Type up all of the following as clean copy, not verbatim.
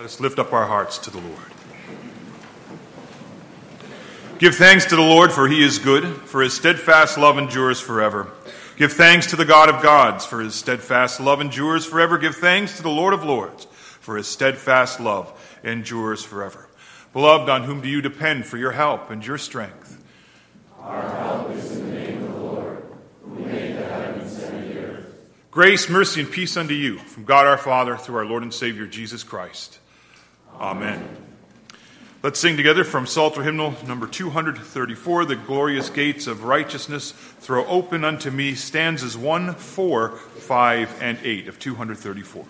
Let us lift up our hearts to the Lord. Give thanks to the Lord, for he is good, for his steadfast love endures forever. Give thanks to the God of gods, for his steadfast love endures forever. Give thanks to the Lord of lords, for his steadfast love endures forever. Beloved, on whom do you depend for your help and your strength? Our help is in the name of the Lord, who made the heavens and the earth. Grace, mercy, and peace unto you, from God our Father, through our Lord and Savior, Jesus Christ. Amen. Let's sing together from Psalter hymnal number 234, The Glorious Gates of Righteousness Throw Open Unto Me, stanzas 1, 4, 5, and 8 of 234.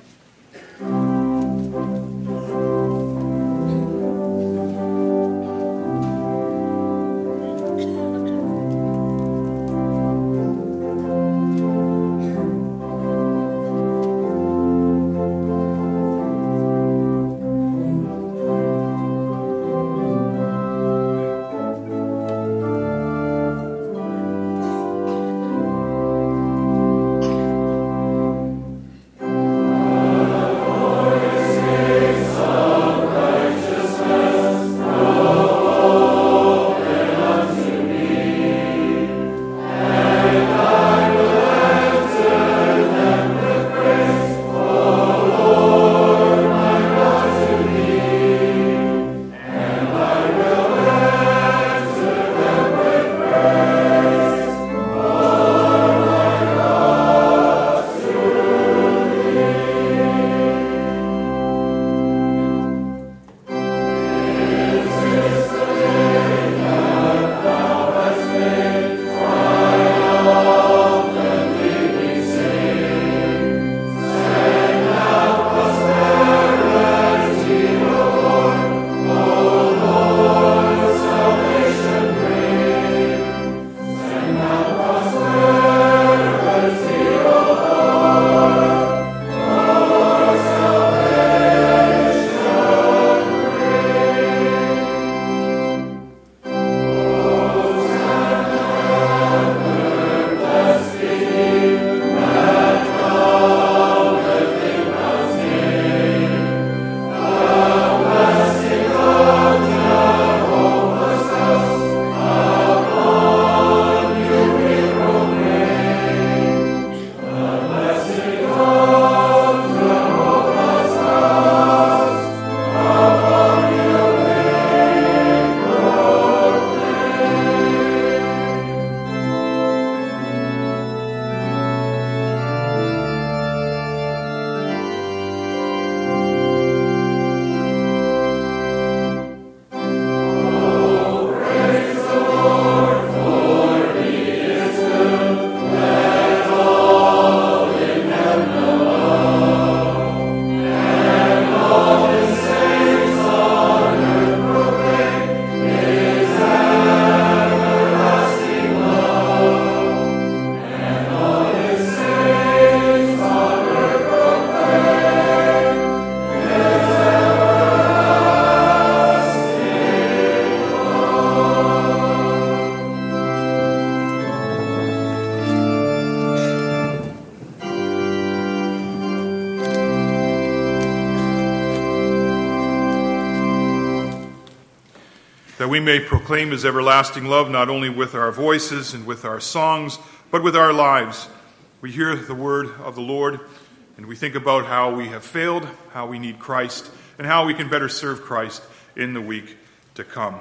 That we may proclaim his everlasting love not only with our voices and with our songs, but with our lives. We hear the word of the Lord, and we think about how we have failed, how we need Christ, and how we can better serve Christ in the week to come.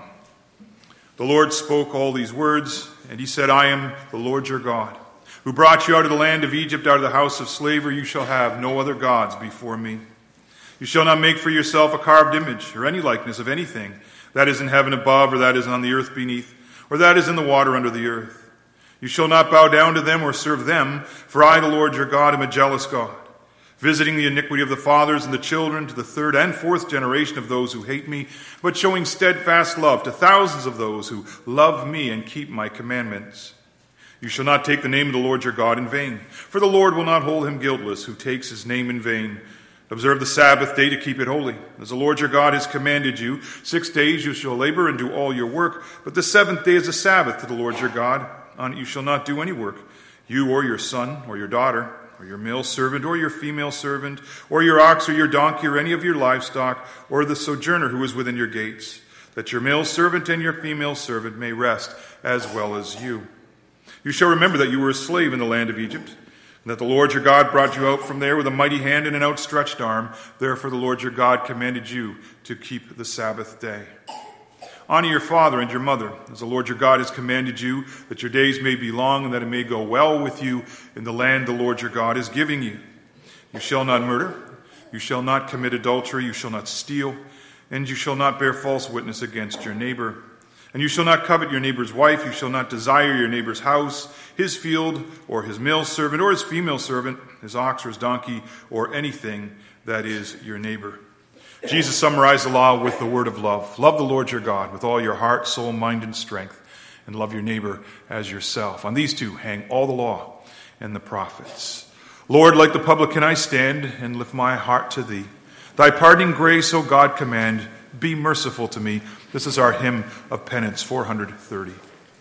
The Lord spoke all these words, and he said, I am the Lord your God, who brought you out of the land of Egypt, out of the house of slavery. You shall have no other gods before me. You shall not make for yourself a carved image or any likeness of anything that is in heaven above, or that is on the earth beneath, or that is in the water under the earth. You shall not bow down to them or serve them, for I, the Lord your God, am a jealous God, visiting the iniquity of the fathers and the children to the third and fourth generation of those who hate me, but showing steadfast love to thousands of those who love me and keep my commandments. You shall not take the name of the Lord your God in vain, for the Lord will not hold him guiltless who takes his name in vain. Observe the Sabbath day to keep it holy. As the Lord your God has commanded you, 6 days you shall labor and do all your work, but the seventh day is a Sabbath to the Lord your God. On it you shall not do any work, you or your son or your daughter, or your male servant, or your female servant, or your ox, or your donkey, or any of your livestock, or the sojourner who is within your gates, that your male servant and your female servant may rest as well as you. You shall remember that you were a slave in the land of Egypt, and that the Lord your God brought you out from there with a mighty hand and an outstretched arm. Therefore the Lord your God commanded you to keep the Sabbath day. Honor your father and your mother, as the Lord your God has commanded you, that your days may be long and that it may go well with you in the land the Lord your God is giving you. You shall not murder, you shall not commit adultery, you shall not steal, and you shall not bear false witness against your neighbor. And you shall not covet your neighbor's wife, you shall not desire your neighbor's house, his field, or his male servant, or his female servant, his ox or his donkey, or anything that is your neighbor. Jesus summarized the law with the word of love. Love the Lord your God with all your heart, soul, mind, and strength, and love your neighbor as yourself. On these two hang all the law and the prophets. Lord, like the publican, I stand and lift my heart to thee. Thy pardoning grace, O God, command, be merciful to me. This is our hymn of penance, 430.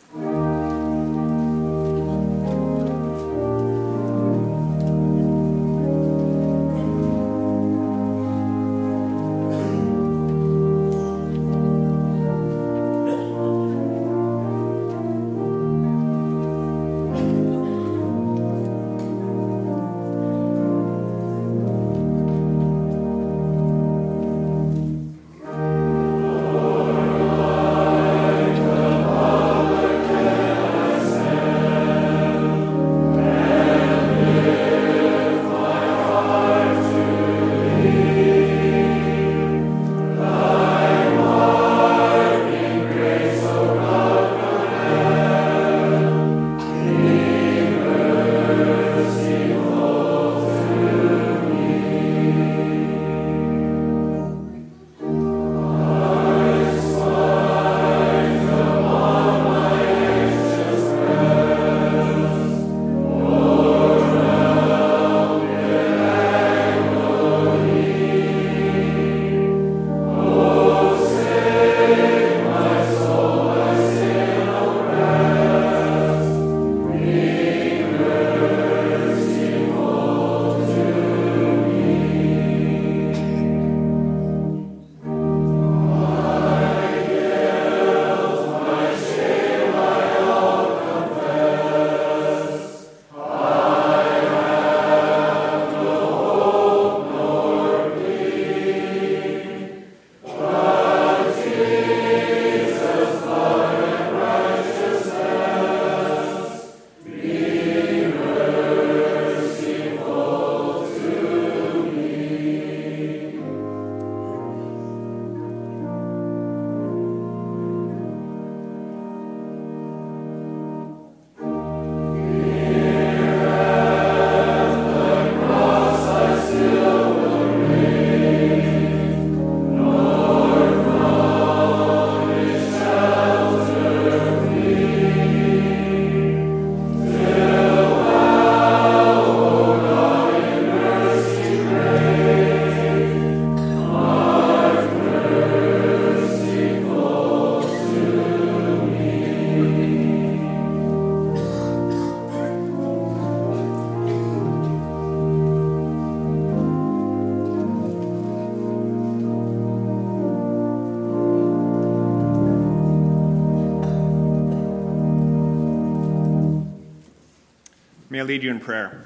May I lead you in prayer.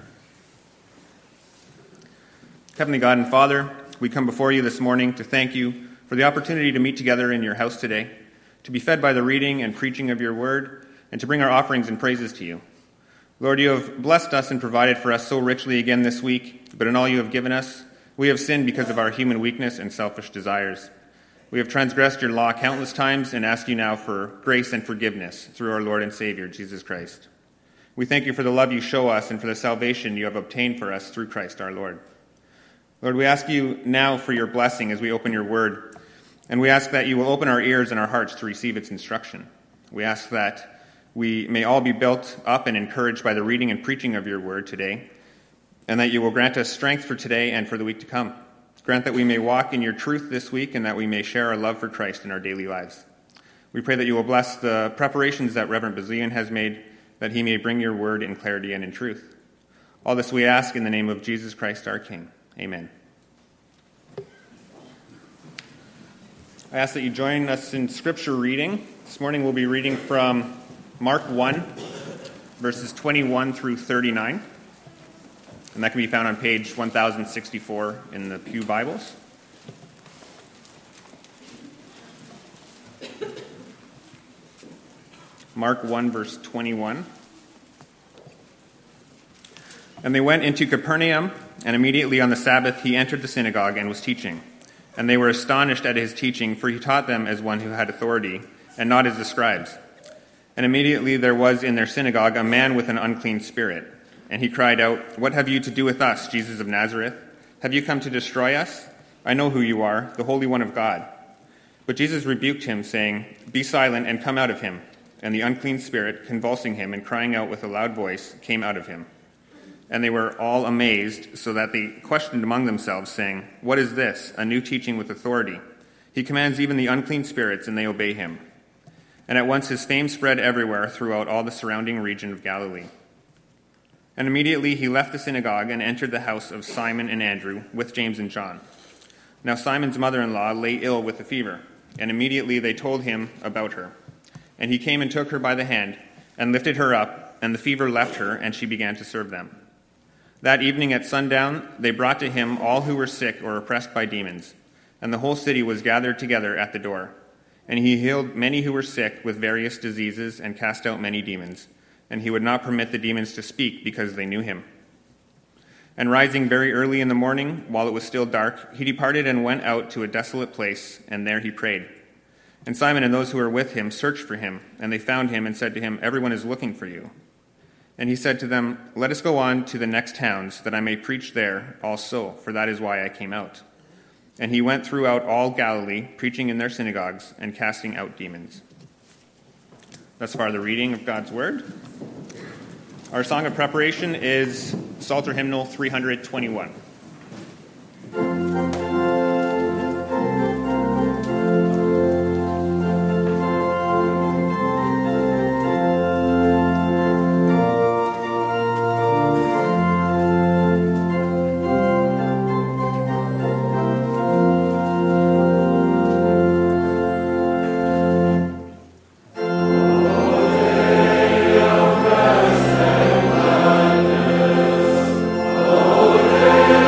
Heavenly God and Father, we come before you this morning to thank you for the opportunity to meet together in your house today, to be fed by the reading and preaching of your word, and to bring our offerings and praises to you. Lord, you have blessed us and provided for us so richly again this week, but in all you have given us, we have sinned because of our human weakness and selfish desires. We have transgressed your law countless times and ask you now for grace and forgiveness through our Lord and Savior, Jesus Christ. We thank you for the love you show us and for the salvation you have obtained for us through Christ our Lord. Lord, we ask you now for your blessing as we open your word, and we ask that you will open our ears and our hearts to receive its instruction. We ask that we may all be built up and encouraged by the reading and preaching of your word today, and that you will grant us strength for today and for the week to come. Grant that we may walk in your truth this week and that we may share our love for Christ in our daily lives. We pray that you will bless the preparations that Reverend Bazilian has made, that he may bring your word in clarity and in truth. All this we ask in the name of Jesus Christ our King. Amen. I ask that you join us in scripture reading. This morning we'll be reading from Mark 1, verses 21 through 39. And that can be found on page 1064 in the Pew Bibles. Mark 1, verse 21. And they went into Capernaum, and immediately on the Sabbath he entered the synagogue and was teaching. And they were astonished at his teaching, for he taught them as one who had authority, and not as the scribes. And immediately there was in their synagogue a man with an unclean spirit. And he cried out, "What have you to do with us, Jesus of Nazareth? Have you come to destroy us? I know who you are, the Holy One of God." But Jesus rebuked him, saying, "Be silent and come out of him." And the unclean spirit, convulsing him and crying out with a loud voice, came out of him. And they were all amazed, so that they questioned among themselves, saying, "What is this? A new teaching with authority. He commands even the unclean spirits, and they obey him." And at once his fame spread everywhere throughout all the surrounding region of Galilee. And immediately he left the synagogue and entered the house of Simon and Andrew with James and John. Now Simon's mother-in-law lay ill with a fever, and immediately they told him about her. And he came and took her by the hand and lifted her up, and the fever left her, and she began to serve them. That evening at sundown, they brought to him all who were sick or oppressed by demons, and the whole city was gathered together at the door. And he healed many who were sick with various diseases and cast out many demons, and he would not permit the demons to speak because they knew him. And rising very early in the morning, while it was still dark, he departed and went out to a desolate place, and there he prayed. And Simon and those who were with him searched for him, and they found him and said to him, "Everyone is looking for you." And he said to them, "Let us go on to the next towns, that I may preach there also, for that is why I came out." And he went throughout all Galilee, preaching in their synagogues and casting out demons. Thus far, the reading of God's Word. Our song of preparation is Psalter Hymnal 321. Amen.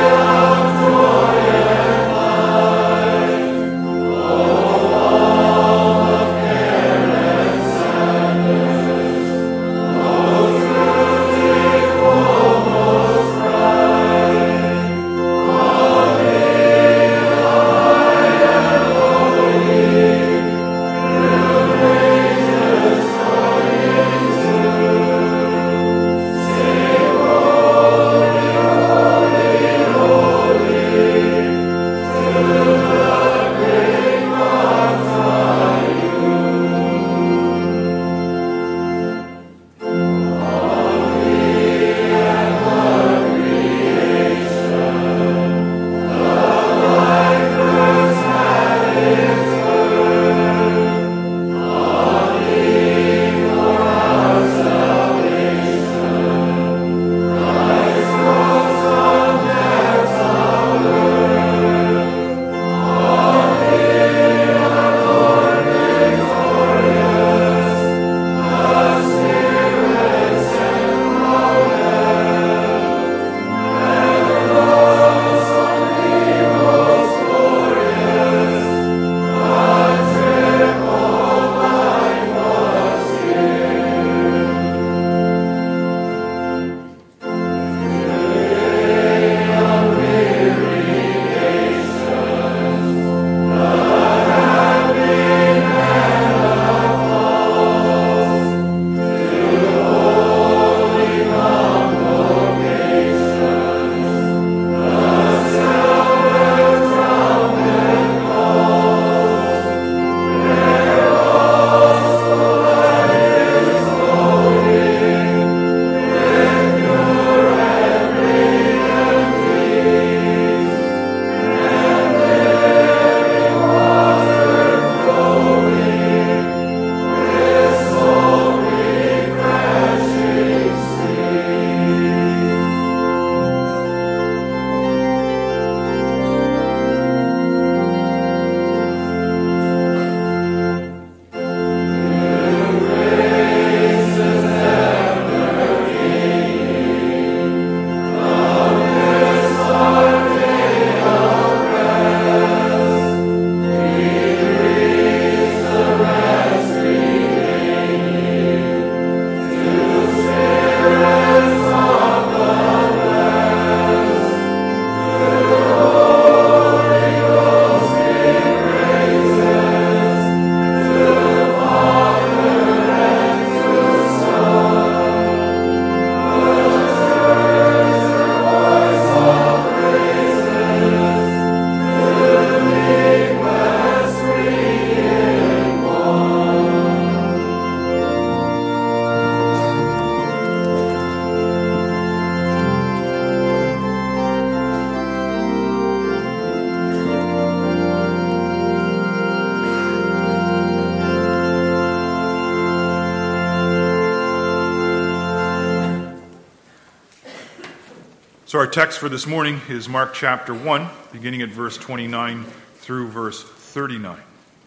So our text for this morning is Mark chapter 1, beginning at verse 29 through verse 39.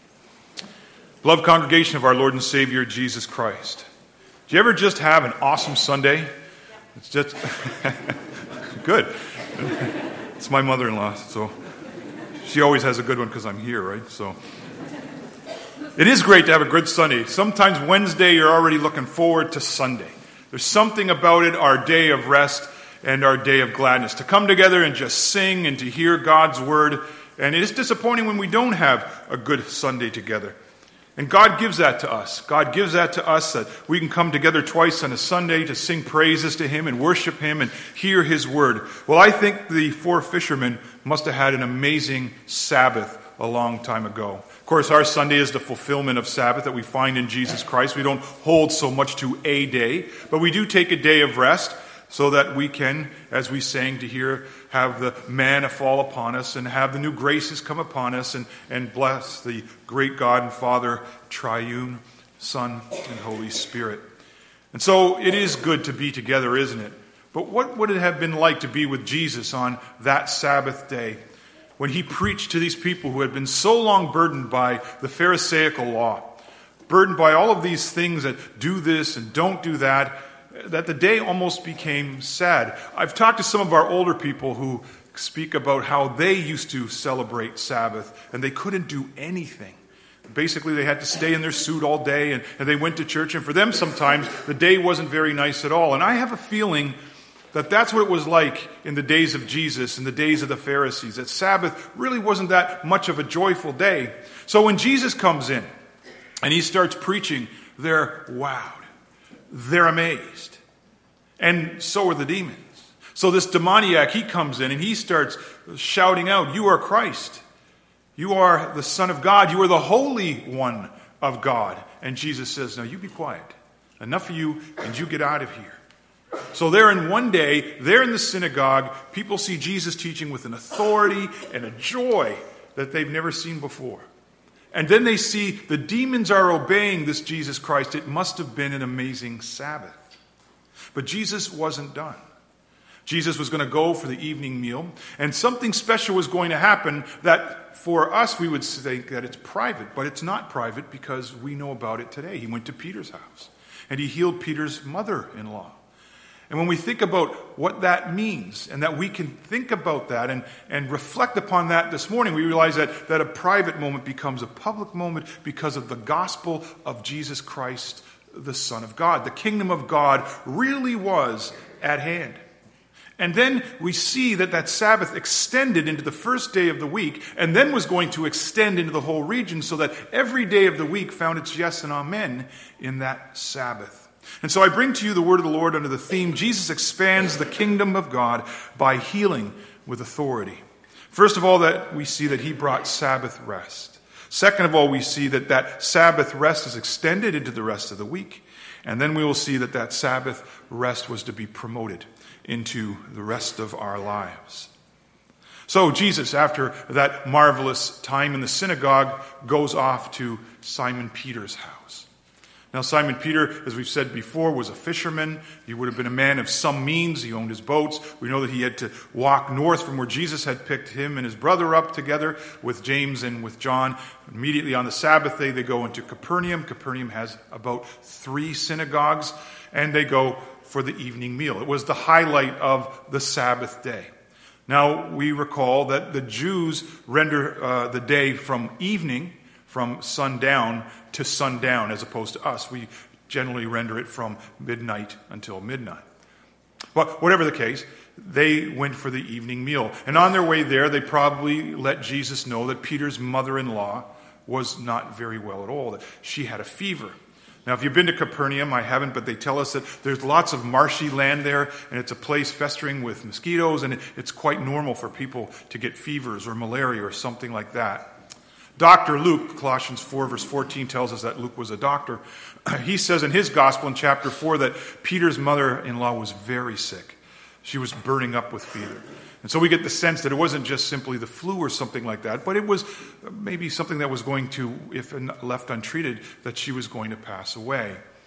Beloved congregation of our Lord and Savior, Jesus Christ. Do you ever just have an awesome Sunday? It's just good. It's my mother-in-law, so she always has a good one because I'm here, right? So it is great to have a good Sunday. Sometimes Wednesday you're already looking forward to Sunday. There's something about it, our day of rest and our day of gladness, to come together and just sing and to hear God's word. And it is disappointing when we don't have a good Sunday together. And God gives that to us. God gives that to us, that we can come together twice on a Sunday to sing praises to Him and worship Him and hear His word. Well, I think the four fishermen must have had an amazing Sabbath a long time ago. Of course, our Sunday is the fulfillment of Sabbath that we find in Jesus Christ. We don't hold so much to a day, but we do take a day of rest, so that we can, as we sang to hear, have the manna fall upon us and have the new graces come upon us and bless the great God and Father, triune, Son, and Holy Spirit. And so it is good to be together, isn't it? But what would it have been like to be with Jesus on that Sabbath day when He preached to these people who had been so long burdened by the Pharisaical law, burdened by all of these things that do this and don't do that the day almost became sad. I've talked to some of our older people who speak about how they used to celebrate Sabbath and they couldn't do anything. Basically, they had to stay in their suit all day and they went to church, and for them sometimes the day wasn't very nice at all. And I have a feeling that that's what it was like in the days of Jesus, in the days of the Pharisees, that Sabbath really wasn't that much of a joyful day. So when Jesus comes in and He starts preaching, they're wowed. They're amazed. And so are the demons. So this demoniac, he comes in and he starts shouting out, "You are Christ. You are the Son of God. You are the Holy One of God." And Jesus says, "Now you be quiet. Enough of you, and you get out of here." So there in one day, there in the synagogue, people see Jesus teaching with an authority and a joy that they've never seen before. And then they see the demons are obeying this Jesus Christ. It must have been an amazing Sabbath. But Jesus wasn't done. Jesus was going to go for the evening meal, and something special was going to happen that for us we would think that it's private, but it's not private because we know about it today. He went to Peter's house, and He healed Peter's mother-in-law. And when we think about what that means, and that we can think about that and reflect upon that this morning, we realize that a private moment becomes a public moment because of the gospel of Jesus Christ, the Son of God. The kingdom of God really was at hand. And then we see that Sabbath extended into the first day of the week, and then was going to extend into the whole region, so that every day of the week found its yes and amen in that Sabbath. And so I bring to you the word of the Lord under the theme, Jesus expands the kingdom of God by healing with authority. First of all, that we see that He brought Sabbath rest. Second of all, we see that Sabbath rest is extended into the rest of the week. And then we will see that Sabbath rest was to be promoted into the rest of our lives. So Jesus, after that marvelous time in the synagogue, goes off to Simon Peter's house. Now, Simon Peter, as we've said before, was a fisherman. He would have been a man of some means. He owned his boats. We know that he had to walk north from where Jesus had picked him and his brother up together with James and with John. Immediately on the Sabbath day, they go into Capernaum. Capernaum has about 3 synagogues, and they go for the evening meal. It was the highlight of the Sabbath day. Now, we recall that the Jews render the day from evening, from sundown to sundown, as opposed to us. We generally render it from midnight until midnight. But whatever the case, they went for the evening meal. And on their way there, they probably let Jesus know that Peter's mother-in-law was not very well at all, that she had a fever. Now, if you've been to Capernaum, I haven't, but they tell us that there's lots of marshy land there, and it's a place festering with mosquitoes, and it's quite normal for people to get fevers or malaria or something like that. Dr. Luke, Colossians 4, verse 14, tells us that Luke was a doctor. He says in his gospel in chapter 4 that Peter's mother-in-law was very sick. She was burning up with fever. And so we get the sense that it wasn't just simply the flu or something like that, but it was maybe something that was going to, if left untreated, that she was going to pass away.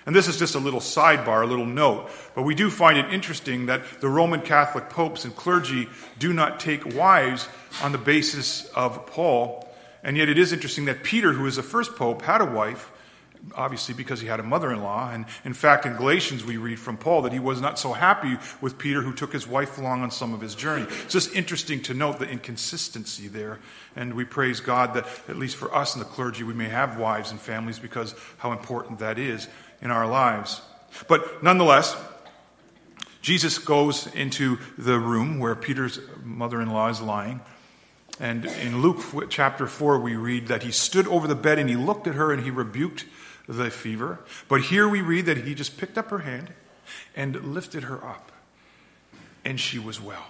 And this is just a little sidebar, a little note, but we do find it interesting that the Roman Catholic popes and clergy do not take wives on the basis of Paul. And yet it is interesting that Peter, who is the first pope, had a wife, obviously because he had a mother-in-law. And in fact, in Galatians we read from Paul that he was not so happy with Peter, who took his wife along on some of his journey. It's just interesting to note the inconsistency there. And we praise God that at least for us in the clergy, we may have wives and families because how important that is in our lives. But nonetheless, Jesus goes into the room where Peter's mother-in-law is lying. And in Luke chapter 4, we read that he stood over the bed and he looked at her and he rebuked the fever. But here we read that he just picked up her hand and lifted her up. And she was well.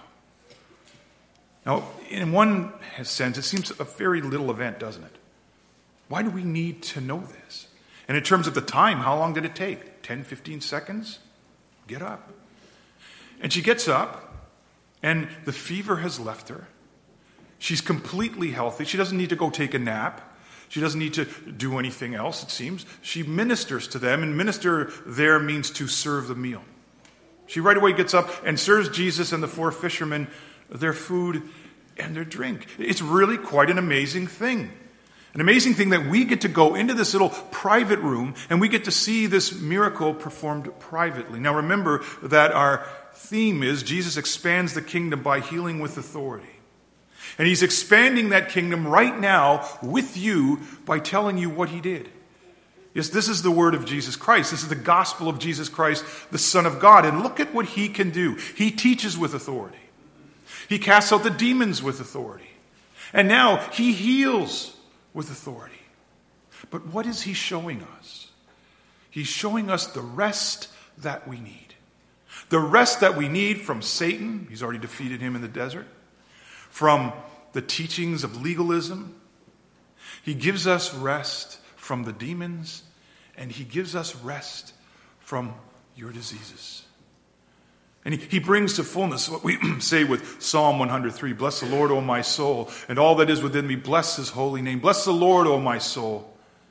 Now, in one sense, it seems a very little event, doesn't it? Why do we need to know this? And in terms of the time, how long did it take? 10, 15 seconds? Get up. And she gets up, and the fever has left her. She's completely healthy. She doesn't need to go take a nap. She doesn't need to do anything else, it seems. She ministers to them, and minister there means to serve the meal. She right away gets up and serves Jesus and the 4 fishermen their food and their drink. It's really quite an amazing thing. An amazing thing that we get to go into this little private room and we get to see this miracle performed privately. Now remember that our theme is Jesus expands the kingdom by healing with authority. And he's expanding that kingdom right now with you by telling you what he did. Yes, this is the word of Jesus Christ. This is the gospel of Jesus Christ, the Son of God. And look at what he can do. He teaches with authority. He casts out the demons with authority. And now he heals with authority. But what is he showing us? He's showing us the rest that we need. The rest that we need from Satan. He's already defeated him in the desert. From the teachings of legalism. He gives us rest from the demons. And he gives us rest from your diseases. And he brings to fullness what we say with Psalm 103. Bless the Lord, O my soul, and all that is within me. Bless his holy name. Bless the Lord, O my soul.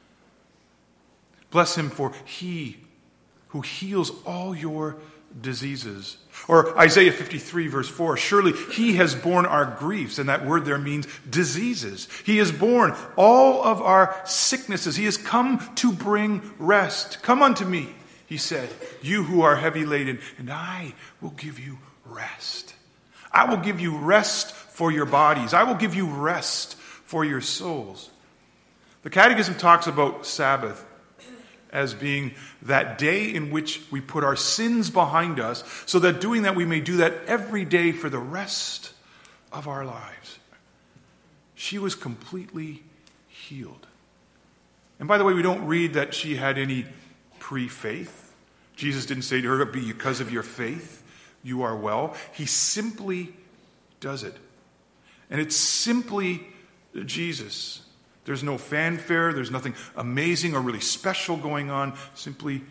Bless him, for he who heals all your diseases. Or Isaiah 53 verse 4. Surely he has borne our griefs. And that word there means diseases. He has borne all of our sicknesses. He has come to bring rest. Come unto me, he said, you who are heavy laden, and I will give you rest. I will give you rest for your bodies. I will give you rest for your souls. The Catechism talks about Sabbath as being that day in which we put our sins behind us, so that doing that we may do that every day for the rest of our lives. She was completely healed. And by the way, we don't read that she had any pre-faith. Jesus didn't say to her, because of your faith, you are well. He simply does it. And it's simply Jesus. There's no fanfare. There's nothing amazing or really special going on. Simply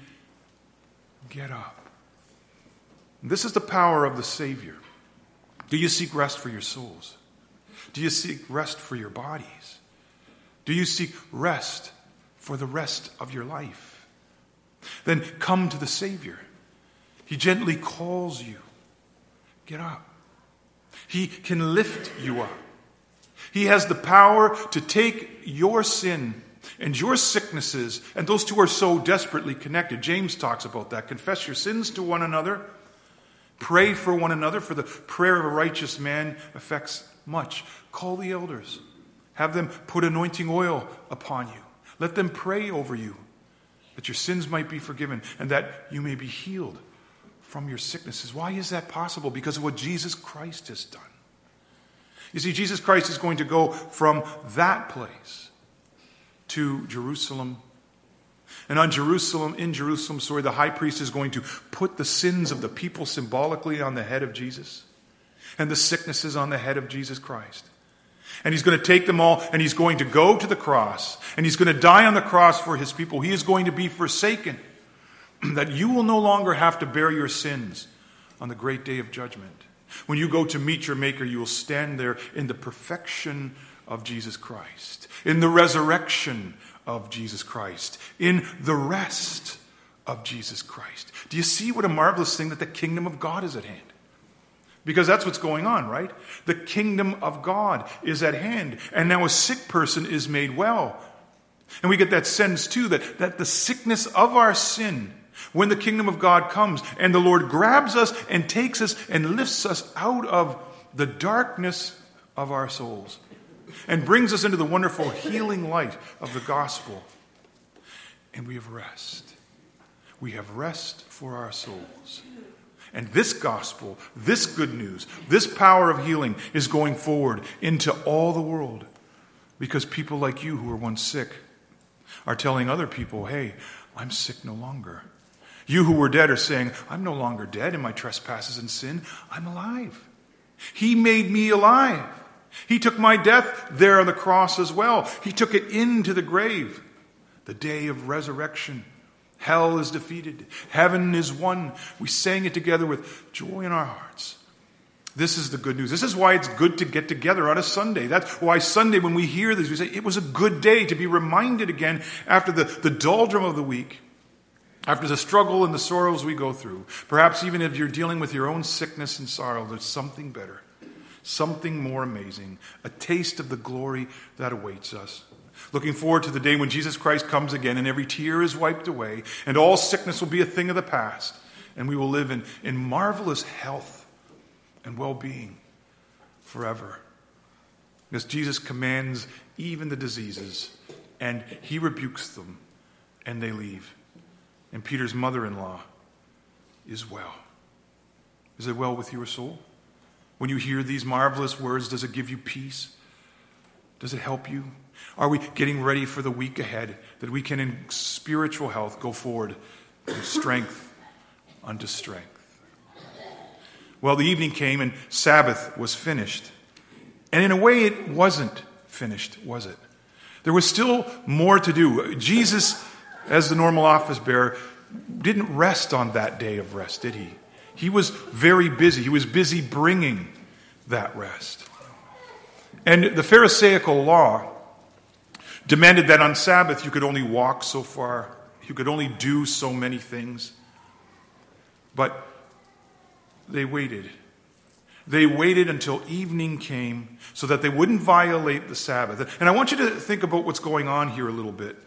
get up. And this is the power of the Savior. Do you seek rest for your souls? Do you seek rest for your bodies? Do you seek rest for the rest of your life? Then come to the Savior. He gently calls you. Get up. He can lift you up. He has the power to take your sin and your sicknesses, and those two are so desperately connected. James talks about that. Confess your sins to one another. Pray for one another, for the prayer of a righteous man affects much. Call the elders. Have them put anointing oil upon you. Let them pray over you, that your sins might be forgiven and that you may be healed from your sicknesses. Why is that possible? Because of what Jesus Christ has done. You see, Jesus Christ is going to go from that place to Jerusalem. And in Jerusalem, the high priest is going to put the sins of the people symbolically on the head of Jesus and the sicknesses on the head of Jesus Christ. And he's going to take them all and he's going to go to the cross and he's going to die on the cross for his people. He is going to be forsaken, that you will no longer have to bear your sins on the great day of judgment. When you go to meet your Maker, you will stand there in the perfection of Jesus Christ, in the resurrection of Jesus Christ, in the rest of Jesus Christ. Do you see what a marvelous thing that the kingdom of God is at hand? Because that's what's going on, right? The kingdom of God is at hand. And now a sick person is made well. And we get that sense, too, that the sickness of our sin, when the kingdom of God comes and the Lord grabs us and takes us and lifts us out of the darkness of our souls and brings us into the wonderful healing light of the gospel. And we have rest. We have rest for our souls. And this gospel, this good news, this power of healing is going forward into all the world. Because people like you who were once sick are telling other people, hey, I'm sick no longer. You who were dead are saying, I'm no longer dead in my trespasses and sin. I'm alive. He made me alive. He took my death there on the cross as well. He took it into the grave. The day of resurrection. Hell is defeated. Heaven is won. We sang it together with joy in our hearts. This is the good news. This is why it's good to get together on a Sunday. That's why Sunday, when we hear this, we say it was a good day to be reminded again after the doldrum of the week, after the struggle and the sorrows we go through. Perhaps even if you're dealing with your own sickness and sorrow, there's something better, something more amazing, a taste of the glory that awaits us. Looking forward to the day when Jesus Christ comes again and every tear is wiped away and all sickness will be a thing of the past and we will live in marvelous health and well-being forever. Because Jesus commands even the diseases and he rebukes them and they leave. And Peter's mother-in-law is well. Is it well with your soul? When you hear these marvelous words, does it give you peace? Does it help you? Are we getting ready for the week ahead that we can in spiritual health go forward from strength unto strength? Well, the evening came and Sabbath was finished. And in a way it wasn't finished, was it? There was still more to do. Jesus, as the normal office bearer, didn't rest on that day of rest, did he? He was very busy. He was busy bringing that rest. And the Pharisaical law demanded that on Sabbath you could only walk so far. You could only do so many things. But they waited. They waited until evening came so that they wouldn't violate the Sabbath. And I want you to think about what's going on here a little bit.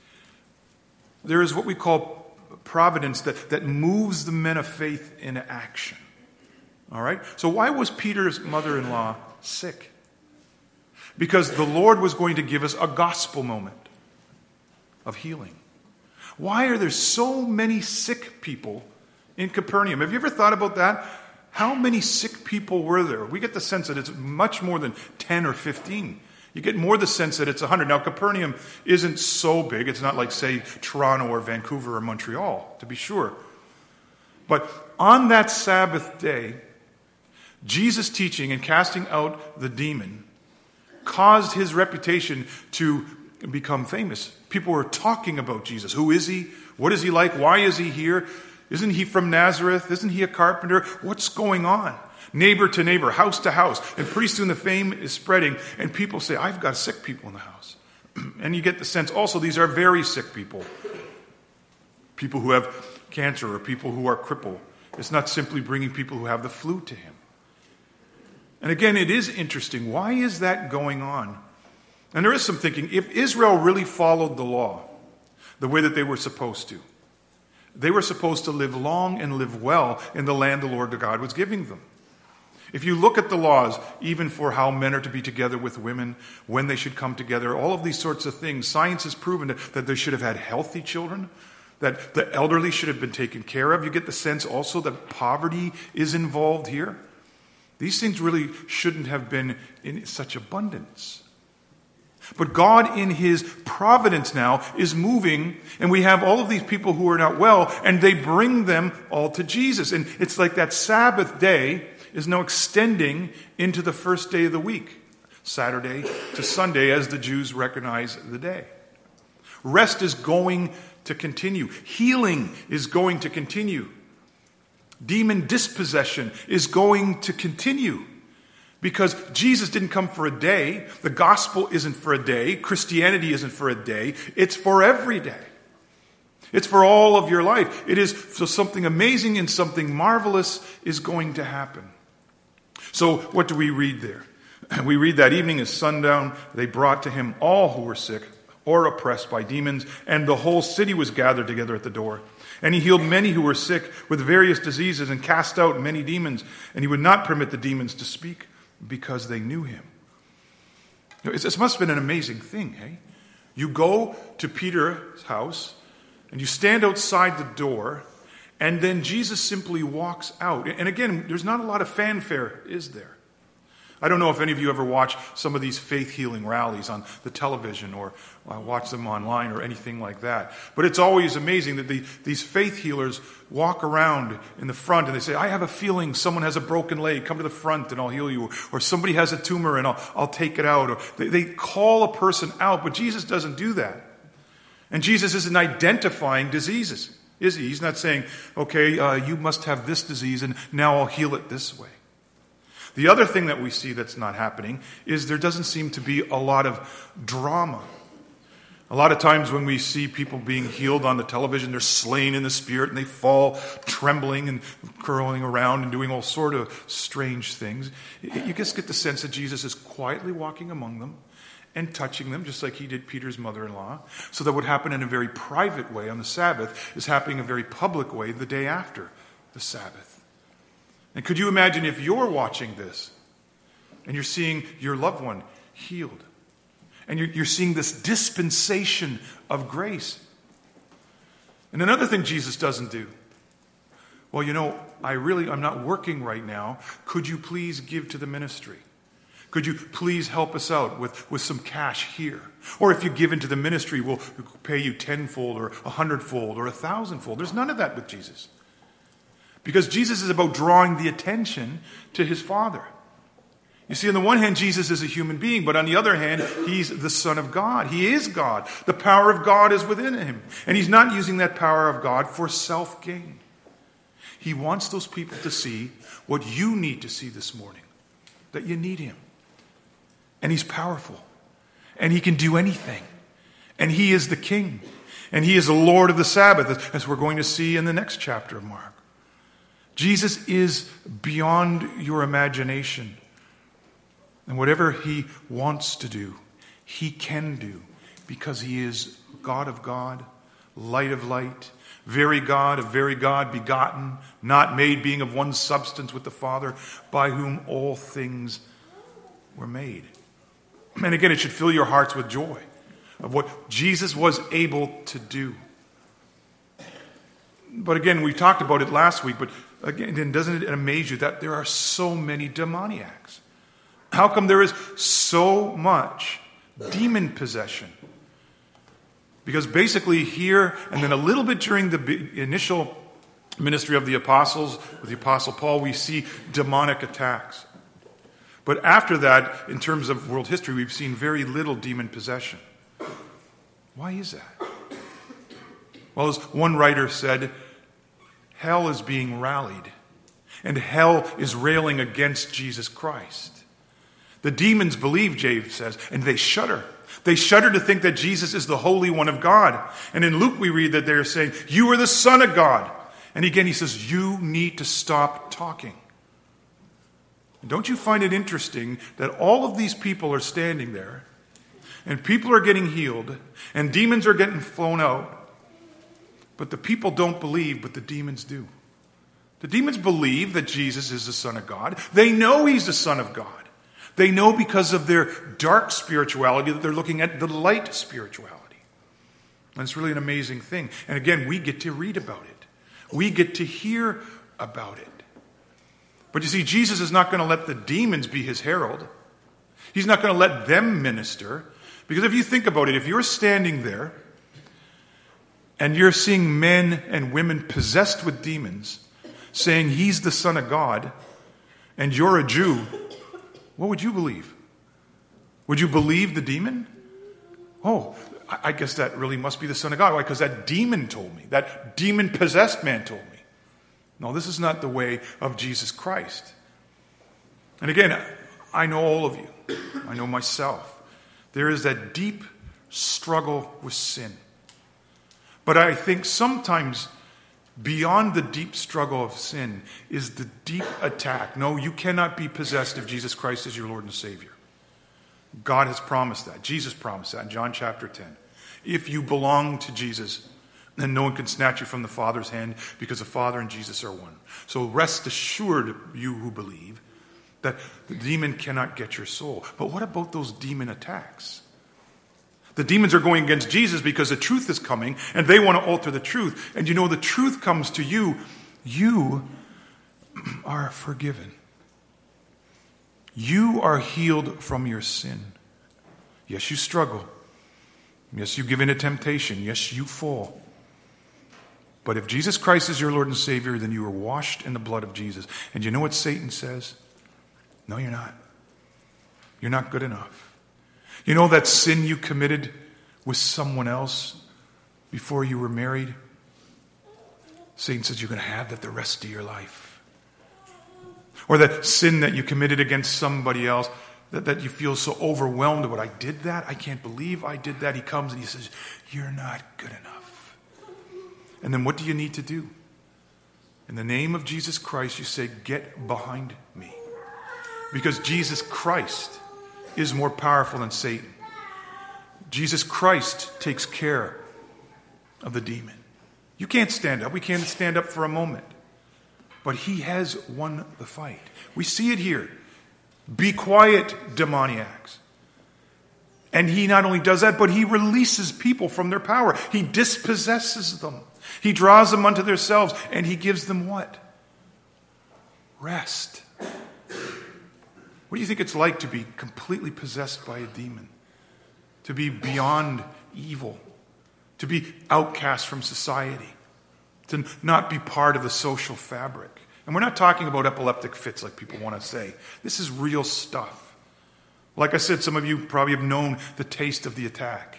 There is what we call providence that moves the men of faith into action. All right? So why was Peter's mother-in-law sick? Because the Lord was going to give us a gospel moment of healing. Why are there so many sick people in Capernaum? Have you ever thought about that? How many sick people were there? We get the sense that it's much more than 10 or 15. You get more the sense that it's 100. Now, Capernaum isn't so big. It's not like, say, Toronto or Vancouver or Montreal, to be sure. But on that Sabbath day, Jesus' teaching and casting out the demon caused his reputation to become famous. People were talking about Jesus. Who is he? What is he like? Why is he here? Isn't he from Nazareth? Isn't he a carpenter? What's going on? Neighbor to neighbor, house to house. And pretty soon the fame is spreading and people say, I've got sick people in the house. And you get the sense also these are very sick people. People who have cancer or people who are crippled. It's not simply bringing people who have the flu to him. And again, it is interesting. Why is that going on? And there is some thinking. If Israel really followed the law the way that they were supposed to, they were supposed to live long and live well in the land the Lord God was giving them. If you look at the laws, even for how men are to be together with women, when they should come together, all of these sorts of things, science has proven that they should have had healthy children, that the elderly should have been taken care of. You get the sense also that poverty is involved here. These things really shouldn't have been in such abundance. But God in his providence now is moving, and we have all of these people who are not well, and they bring them all to Jesus. And it's like that Sabbath day is now extending into the first day of the week, Saturday to Sunday, as the Jews recognize the day. Rest is going to continue. Healing is going to continue. Demon dispossession is going to continue. Because Jesus didn't come for a day. The gospel isn't for a day. Christianity isn't for a day. It's for every day. It's for all of your life. It is so something amazing and something marvelous is going to happen. So what do we read there? We read that evening at sundown, they brought to him all who were sick or oppressed by demons, and the whole city was gathered together at the door. And he healed many who were sick with various diseases and cast out many demons, and he would not permit the demons to speak because they knew him. This must have been an amazing thing, hey? You go to Peter's house, and you stand outside the door, and then Jesus simply walks out. And again, there's not a lot of fanfare, is there? I don't know if any of you ever watch some of these faith healing rallies on the television or watch them online or anything like that. But it's always amazing that these faith healers walk around in the front and they say, I have a feeling someone has a broken leg. Come to the front and I'll heal you. Or somebody has a tumor and I'll take it out. Or they call a person out, but Jesus doesn't do that. And Jesus isn't identifying diseases, is he? He's not saying, okay, you must have this disease and now I'll heal it this way. The other thing that we see that's not happening is there doesn't seem to be a lot of drama. A lot of times when we see people being healed on the television, they're slain in the spirit and they fall trembling and curling around and doing all sort of strange things. You just get the sense that Jesus is quietly walking among them and touching them, just like he did Peter's mother-in-law. So that what happened in a very private way on the Sabbath is happening in a very public way the day after the Sabbath. And could you imagine if you're watching this and you're seeing your loved one healed and you're seeing this dispensation of grace? And another thing Jesus doesn't do. Well, I'm not working right now. Could you please give to the ministry? Could you please help us out with some cash here? Or if you give into the ministry, we'll pay you tenfold or 100-fold or 1,000-fold. There's none of that with Jesus. Because Jesus is about drawing the attention to his Father. You see, on the one hand, Jesus is a human being, but on the other hand, he's the Son of God. He is God. The power of God is within him. And he's not using that power of God for self-gain. He wants those people to see what you need to see this morning. That you need him. And he's powerful. And he can do anything. And he is the King. And he is the Lord of the Sabbath, as we're going to see in the next chapter of Mark. Jesus is beyond your imagination. And whatever he wants to do, he can do. Because he is God of God, light of light, very God of very God, begotten, not made, being of one substance with the Father, by whom all things were made. And again, it should fill your hearts with joy of what Jesus was able to do. But again, we talked about it last week, but again, doesn't it amaze you that there are so many demoniacs? How come there is so much demon possession? Because basically here, and then a little bit during the initial ministry of the apostles, with the Apostle Paul, we see demonic attacks. But after that, in terms of world history, we've seen very little demon possession. Why is that? Well, as one writer said, hell is being rallied, and hell is railing against Jesus Christ. The demons believe, James says, and they shudder. They shudder to think that Jesus is the Holy One of God. And in Luke we read that they're saying, you are the Son of God. And again he says, you need to stop talking. Don't you find it interesting that all of these people are standing there, and people are getting healed, and demons are getting flown out, but the people don't believe, but the demons do. The demons believe that Jesus is the Son of God. They know he's the Son of God. They know because of their dark spirituality that they're looking at the light spirituality. And it's really an amazing thing. And again, we get to read about it. We get to hear about it. But you see, Jesus is not going to let the demons be his herald. He's not going to let them minister. Because if you think about it, if you're standing there and you're seeing men and women possessed with demons saying he's the Son of God and you're a Jew, what would you believe? Would you believe the demon? Oh, I guess that really must be the Son of God. Why? Because that demon told me. That demon-possessed man told me. No, this is not the way of Jesus Christ. And again, I know all of you. I know myself. There is that deep struggle with sin. But I think sometimes beyond the deep struggle of sin is the deep attack. No, you cannot be possessed if Jesus Christ is your Lord and Savior. God has promised that. Jesus promised that in John chapter 10. If you belong to Jesus, then no one can snatch you from the Father's hand, because the Father and Jesus are one. So rest assured, you who believe, that the demon cannot get your soul. But what about those demon attacks? The demons are going against Jesus because the truth is coming, and they want to alter the truth. And you know, the truth comes to you. You are forgiven. You are healed from your sin. Yes, you struggle. Yes, you give in to temptation. Yes, you fall. But if Jesus Christ is your Lord and Savior, then you are washed in the blood of Jesus. And you know what Satan says? No, you're not. You're not good enough. You know that sin you committed with someone else before you were married? Satan says you're going to have that the rest of your life. Or that sin that you committed against somebody else, that you feel so overwhelmed about. I did that? I can't believe I did that. He comes and he says, you're not good enough. And then what do you need to do? In the name of Jesus Christ, you say, get behind me. Because Jesus Christ is more powerful than Satan. Jesus Christ takes care of the demon. You can't stand up. We can't stand up for a moment. But he has won the fight. We see it here. Be quiet, demoniacs. And he not only does that, but he releases people from their power. He dispossesses them. He draws them unto themselves, and he gives them what? Rest. What do you think it's like to be completely possessed by a demon? To be beyond evil? To be outcast from society? To not be part of the social fabric? And we're not talking about epileptic fits like people want to say. This is real stuff. Like I said, some of you probably have known the taste of the attack.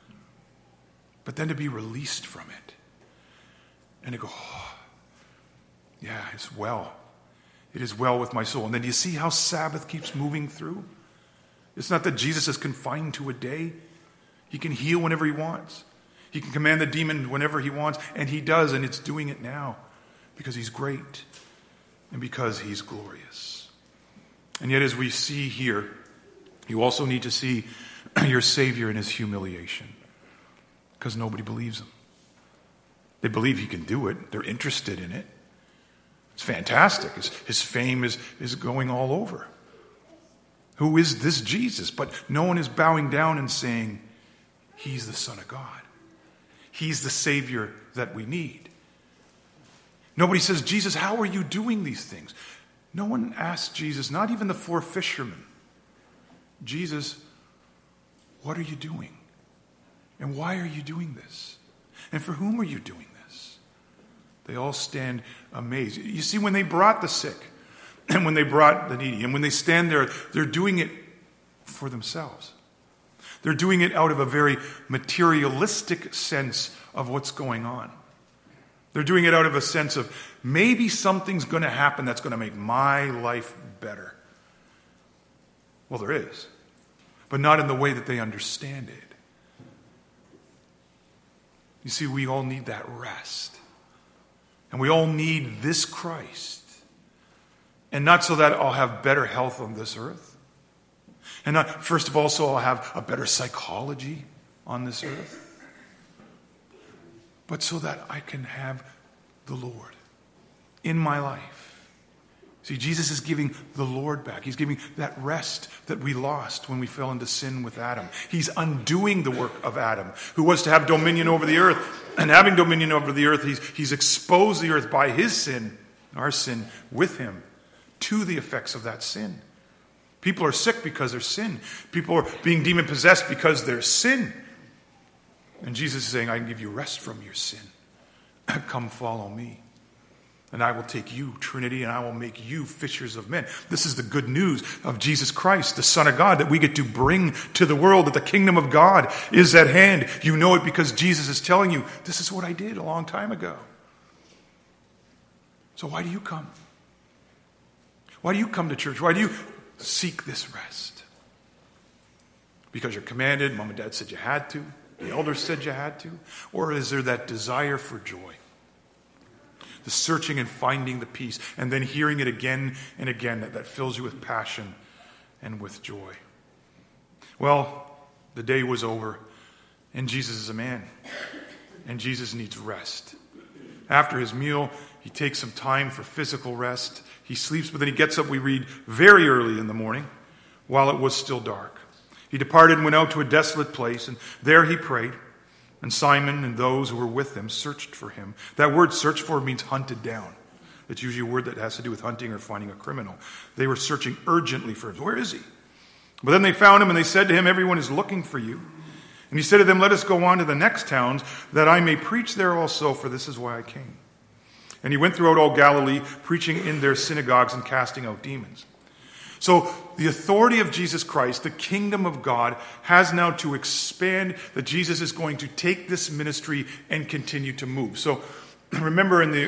But then to be released from it. And to go, oh, yeah, it's well. It is well with my soul. And then do you see how Sabbath keeps moving through? It's not that Jesus is confined to a day. He can heal whenever he wants. He can command the demon whenever he wants. And he does, and it's doing it now. Because he's great. And because he's glorious. And yet, as we see here, you also need to see your Savior in his humiliation. Because nobody believes him. They believe he can do it. They're interested in it. It's fantastic. His fame is going all over. Who is this Jesus? But no one is bowing down and saying, he's the Son of God. He's the Savior that we need. Nobody says, Jesus, how are you doing these things? No one asked Jesus, not even the 4 fishermen. Jesus, what are you doing? And why are you doing this? And for whom are you doing this? They all stand amazed. You see, when they brought the sick, and when they brought the needy, and when they stand there, they're doing it for themselves. They're doing it out of a very materialistic sense of what's going on. They're doing it out of a sense of maybe something's going to happen that's going to make my life better. Well, there is, but not in the way that they understand it. You see, we all need that rest. And we all need this Christ. And not so that I'll have better health on this earth. And not, first of all, so I'll have a better psychology on this earth. But so that I can have the Lord in my life. See, Jesus is giving the Lord back. He's giving that rest that we lost when we fell into sin with Adam. He's undoing the work of Adam, who was to have dominion over the earth. And having dominion over the earth, he's exposed the earth by his sin, our sin, with him, to the effects of that sin. People are sick because there's sin. People are being demon-possessed because there's sin. And Jesus is saying, I can give you rest from your sin. Come follow me. And I will take you, Trinity, and I will make you fishers of men. This is the good news of Jesus Christ, the Son of God, that we get to bring to the world, that the kingdom of God is at hand. You know it because Jesus is telling you, this is what I did a long time ago. So why do you come? Why do you come to church? Why do you seek this rest? Because you're commanded, mom and dad said you had to. The elders said you had to? Or is there that desire for joy? The searching and finding the peace, and then hearing it again and again that fills you with passion and with joy. Well, the day was over, and Jesus is a man, and Jesus needs rest. After his meal, he takes some time for physical rest. He sleeps, but then he gets up, we read, very early in the morning, while it was still dark. He departed and went out to a desolate place, and there he prayed. And Simon and those who were with him searched for him. That word search for means hunted down. It's usually a word that has to do with hunting or finding a criminal. They were searching urgently for him. Where is he? But then they found him, and they said to him, everyone is looking for you. And he said to them, let us go on to the next towns, that I may preach there also, for this is why I came. And he went throughout all Galilee, preaching in their synagogues and casting out demons. So the authority of Jesus Christ, the kingdom of God, has now to expand, that Jesus is going to take this ministry and continue to move. So remember in the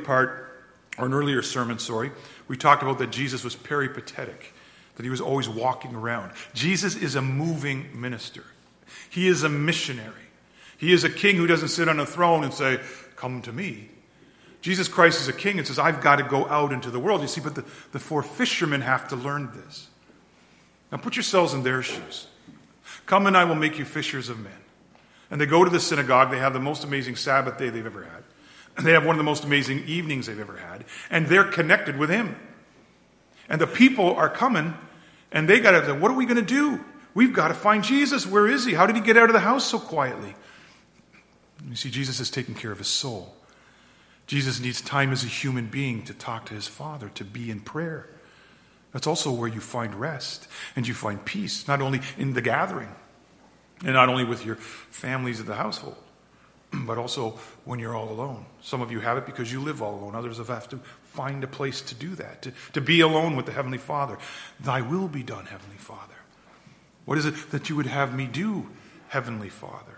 earlier sermon, we talked about that Jesus was peripatetic, that he was always walking around. Jesus is a moving minister. He is a missionary. He is a king who doesn't sit on a throne and say, come to me. Jesus Christ is a king and says, I've got to go out into the world. You see, but the four fishermen have to learn this. Now put yourselves in their shoes. Come and I will make you fishers of men. And they go to the synagogue. They have the most amazing Sabbath day they've ever had. And they have one of the most amazing evenings they've ever had. And they're connected with him. And the people are coming, and they got to say, what are we going to do? We've got to find Jesus. Where is he? How did he get out of the house so quietly? You see, Jesus is taking care of his soul. Jesus needs time as a human being to talk to his Father, to be in prayer. That's also where you find rest and you find peace, not only in the gathering and not only with your families of the household, but also when you're all alone. Some of you have it because you live all alone. Others have to find a place to do that, to be alone with the Heavenly Father. Thy will be done, Heavenly Father. What is it that you would have me do, Heavenly Father?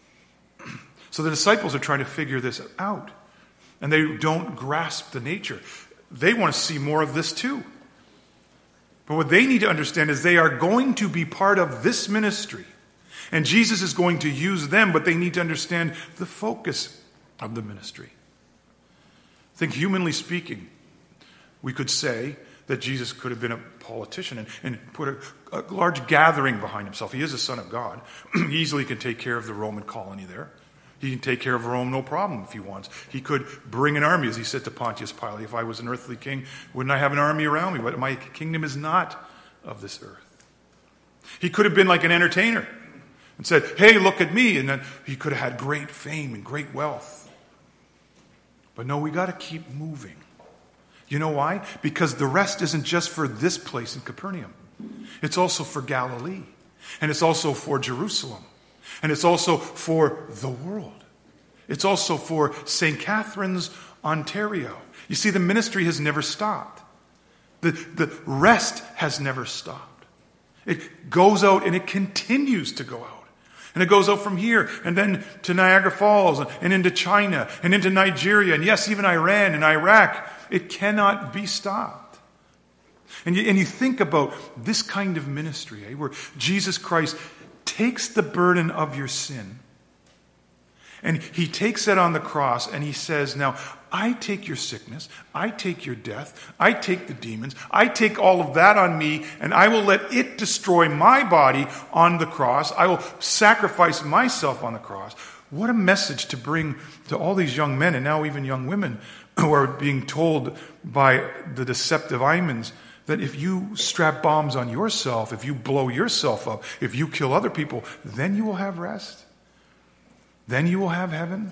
So the disciples are trying to figure this out. And they don't grasp the nature. They want to see more of this too. But what they need to understand is they are going to be part of this ministry. And Jesus is going to use them, but they need to understand the focus of the ministry. I think humanly speaking, we could say that Jesus could have been a politician and put a large gathering behind himself. He is a son of God. He easily can take care of the Roman colony there. He can take care of Rome, no problem, if he wants. He could bring an army, as he said to Pontius Pilate, if I was an earthly king, wouldn't I have an army around me? But my kingdom is not of this earth. He could have been like an entertainer and said, hey, look at me. And then he could have had great fame and great wealth. But no, we got to keep moving. You know why? Because the rest isn't just for this place in Capernaum. It's also for Galilee. And it's also for Jerusalem. And it's also for the world. It's also for St. Catharines, Ontario. You see, the ministry has never stopped. The rest has never stopped. It goes out and it continues to go out. And it goes out from here and then to Niagara Falls and into China and into Nigeria and yes, even Iran and Iraq. It cannot be stopped. And you think about this kind of ministry, where Jesus Christ takes the burden of your sin and he takes it on the cross and he says, now I take your sickness, I take your death, I take the demons, I take all of that on me and I will let it destroy my body on the cross. I will sacrifice myself on the cross. What a message to bring to all these young men and now even young women who are being told by the deceptive imams that if you strap bombs on yourself, if you blow yourself up, if you kill other people, then you will have rest. Then you will have heaven.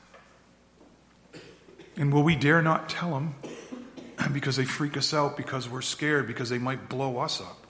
And will we dare not tell them because they freak us out, because we're scared, because they might blow us up?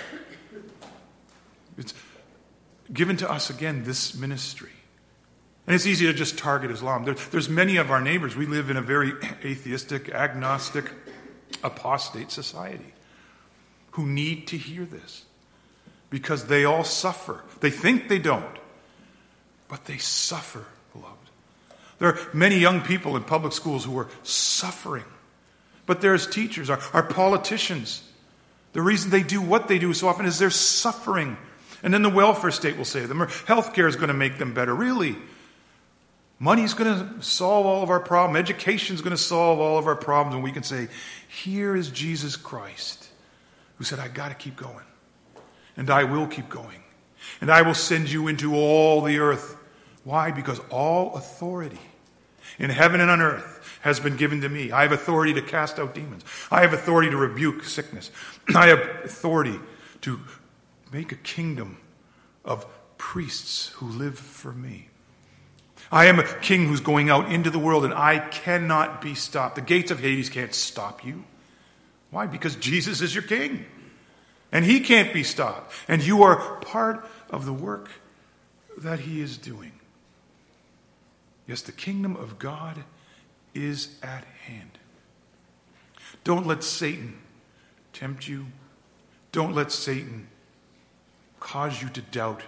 It's given to us again, this ministry. And it's easy to just target Islam. There's many of our neighbors. We live in a very atheistic, agnostic, apostate society who need to hear this because they all suffer. They think they don't, but they suffer, beloved. There are many young people in public schools who are suffering, but there's teachers, our politicians. The reason they do what they do so often is they're suffering. And then the welfare state will save them, or health care is going to make them better. Really? Money's going to solve all of our problems. Education's going to solve all of our problems. And we can say, here is Jesus Christ, who said, I got to keep going. And I will keep going. And I will send you into all the earth. Why? Because all authority in heaven and on earth has been given to me. I have authority to cast out demons. I have authority to rebuke sickness. I have authority to make a kingdom of priests who live for me. I am a king who's going out into the world, and I cannot be stopped. The gates of Hades can't stop you. Why? Because Jesus is your king. And he can't be stopped. And you are part of the work that he is doing. Yes, the kingdom of God is at hand. Don't let Satan tempt you. Don't let Satan cause you to doubt.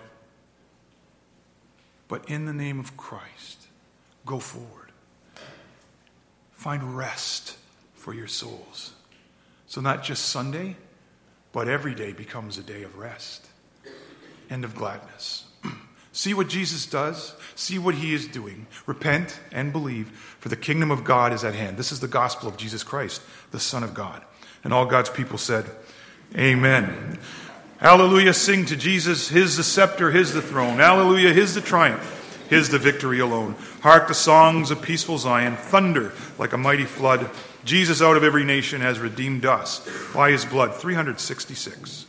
But in the name of Christ, go forward. Find rest for your souls. So not just Sunday, but every day becomes a day of rest and of gladness. See what Jesus does. See what he is doing. Repent and believe, for the kingdom of God is at hand. This is the gospel of Jesus Christ, the Son of God. And all God's people said, amen. Hallelujah, sing to Jesus. His the scepter, his the throne. Hallelujah, his the triumph, his the victory alone. Hark the songs of peaceful Zion, thunder like a mighty flood. Jesus out of every nation has redeemed us by his blood. 366.